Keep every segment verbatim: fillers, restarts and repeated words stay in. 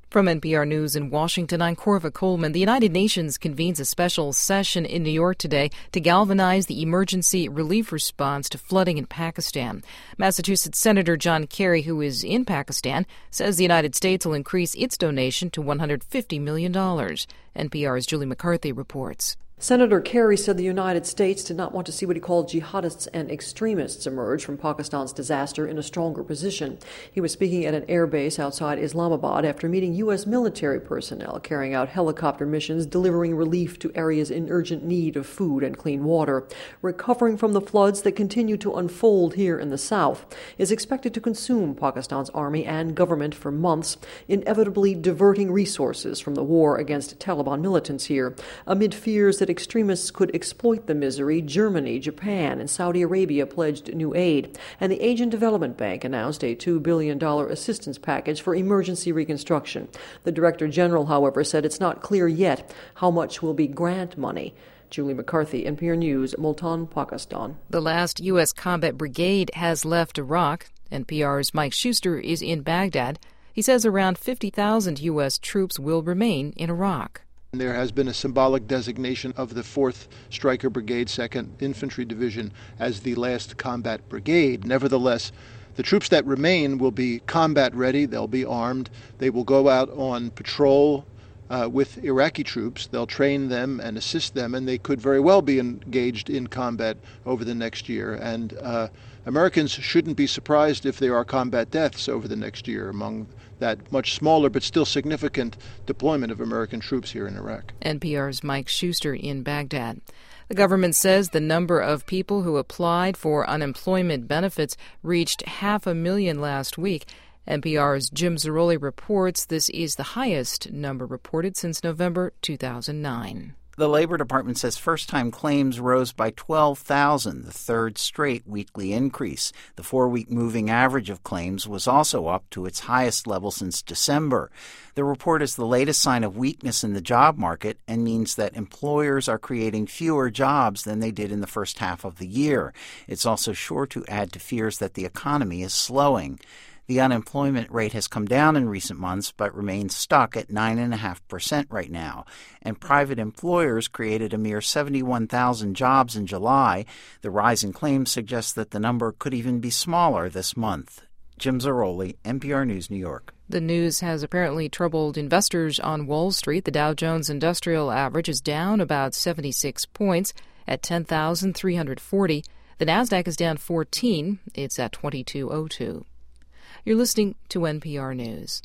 From N P R News in Washington, I'm Corva Coleman. The United Nations convenes a special session in New York today to galvanize the emergency relief response to flooding in Pakistan. Massachusetts Senator John Kerry, who is in Pakistan, says the United States will increase its donation to one hundred fifty million dollars. N P R's Julie McCarthy reports. Senator Kerry said the United States did not want to see what he called jihadists and extremists emerge from Pakistan's disaster in a stronger position. He was speaking at an air base outside Islamabad after meeting U S military personnel carrying out helicopter missions delivering relief to areas in urgent need of food and clean water. Recovering from the floods that continue to unfold here in the south is expected to consume Pakistan's army and government for months, inevitably diverting resources from the war against Taliban militants here, amid fears that extremists could exploit the misery. Germany, Japan, and Saudi Arabia pledged new aid, and the Asian Development Bank announced a two billion dollars assistance package for emergency reconstruction. The Director General, however, said it's not clear yet how much will be grant money. Julie McCarthy, N P R News, Multan, Pakistan. The last U S combat brigade has left Iraq. N P R's Mike Schuster is in Baghdad. He says around fifty thousand U S troops will remain in Iraq. There has been a symbolic designation of the fourth Stryker Brigade, second Infantry Division, as the last combat brigade. Nevertheless, the troops that remain will be combat ready. They'll be armed. They will go out on patrol uh, with Iraqi troops. They'll train them and assist them, and they could very well be engaged in combat over the next year. And uh, Americans shouldn't be surprised if there are combat deaths over the next year among that much smaller but still significant deployment of American troops here in Iraq. N P R's Mike Schuster in Baghdad. The government says the number of people who applied for unemployment benefits reached half a million last week. N P R's Jim Zarroli reports this is the highest number reported since November two thousand nine. The Labor Department says first-time claims rose by twelve thousand, the third straight weekly increase. The four-week moving average of claims was also up to its highest level since December. The report is the latest sign of weakness in the job market and means that employers are creating fewer jobs than they did in the first half of the year. It's also sure to add to fears that the economy is slowing. The unemployment rate has come down in recent months but remains stuck at nine point five percent right now. And private employers created a mere seventy-one thousand jobs in July. The rise in claims suggests that the number could even be smaller this month. Jim Zarroli, N P R News, New York. The news has apparently troubled investors on Wall Street. The Dow Jones Industrial Average is down about seventy-six points at ten thousand three hundred forty. The Nasdaq is down fourteen. It's at twenty-two oh two. You're listening to N P R News.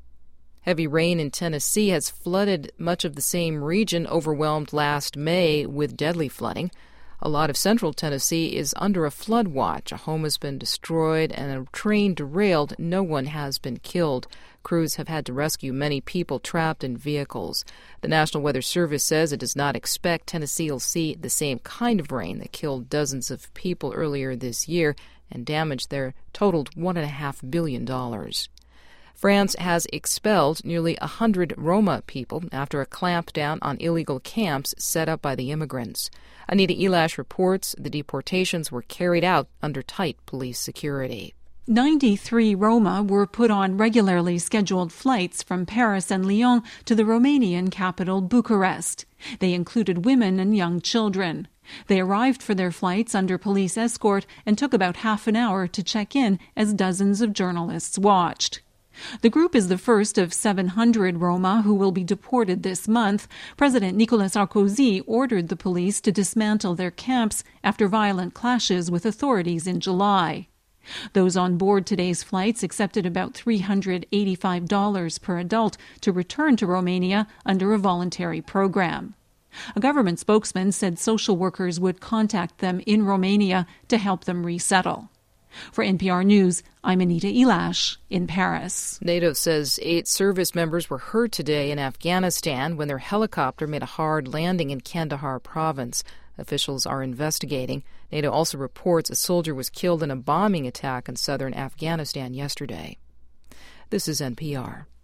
Heavy rain in Tennessee has flooded much of the same region overwhelmed last May with deadly flooding. A lot of central Tennessee is under a flood watch. A home has been destroyed and a train derailed. No one has been killed. Crews have had to rescue many people trapped in vehicles. The National Weather Service says it does not expect Tennessee will see the same kind of rain that killed dozens of people earlier this year and damage there totaled one point five billion dollars. France has expelled nearly one hundred Roma people after a clampdown on illegal camps set up by the immigrants. Anita Elash reports the deportations were carried out under tight police security. ninety-three Roma were put on regularly scheduled flights from Paris and Lyon to the Romanian capital, Bucharest. They included women and young children. They arrived for their flights under police escort and took about half an hour to check in as dozens of journalists watched. The group is the first of seven hundred Roma who will be deported this month. President Nicolas Sarkozy ordered the police to dismantle their camps after violent clashes with authorities in July. Those on board today's flights accepted about three hundred eighty-five dollars per adult to return to Romania under a voluntary program. A government spokesman said social workers would contact them in Romania to help them resettle. For N P R News, I'm Anita Elash in Paris. NATO says eight service members were hurt today in Afghanistan when their helicopter made a hard landing in Kandahar province. Officials are investigating. NATO also reports a soldier was killed in a bombing attack in southern Afghanistan yesterday. This is N P R.